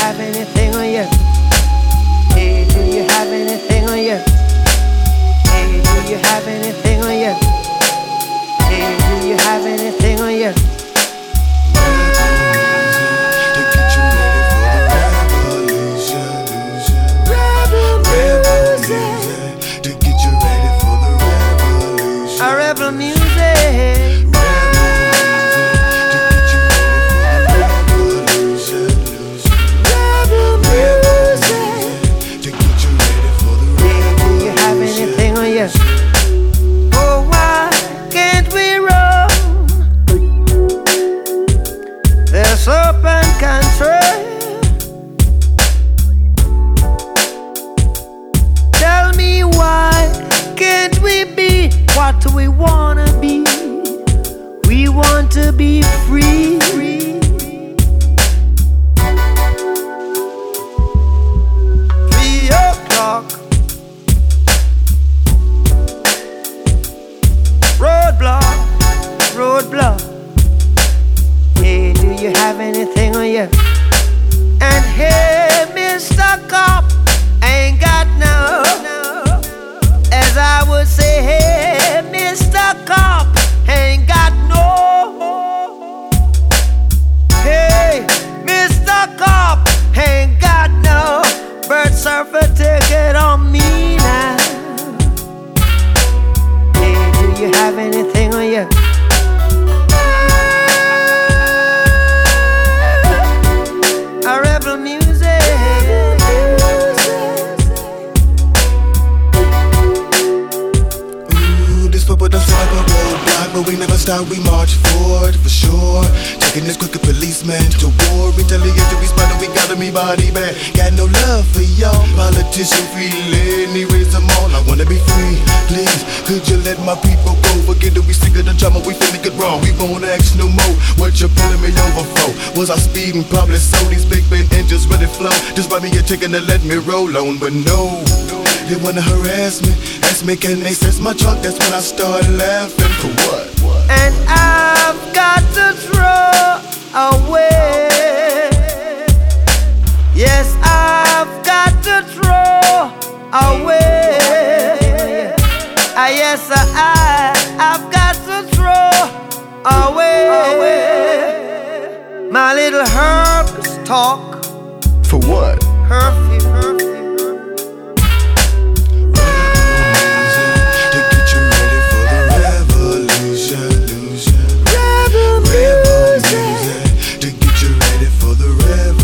have anything on you? Hey, do you have anything on you? Hey, do you have anything on you? Hey, do you have anything on you? Rebel music. Rebel music. To get you ready for the rebel. Do you have anything on you? Oh, why can't we roam? There's open control. Tell me why can't we be what we wanna be? We want to be free. 3 o'clock. Roadblock, roadblock. Hey, do you have anything on you? And hey, Mr. Cop, ain't got no. As I would say, hey, Mr. Cop, ain't got no. Hey, Mr. Cop, ain't got no. Bird surfer ticket on me now. Hey, do you have anything on you? A rebel music. With the cyber roadblock, but we never stop, we march forward for sure. Taking this crooked policeman to war. Retaliatory spot, we got me body bag. Got no love for y'all. Politician feeling, erase them all. I wanna be free, please. Could you let my people go? Forget that we sick of the drama, we finna get wrong. We won't ask no more. What you pulling me over for? Was I speeding? Probably so. These big bend engines really flow. Just buy me a ticket and let me roll on, but no. They wanna harass me, ask me can they search my trunk? That's when I started laughing. For what? And I've got to throw away. Yes, I've got to throw away. Yes, I've got to throw away. My little herbs talk. For what? Curfew. To get you ready for the revolution.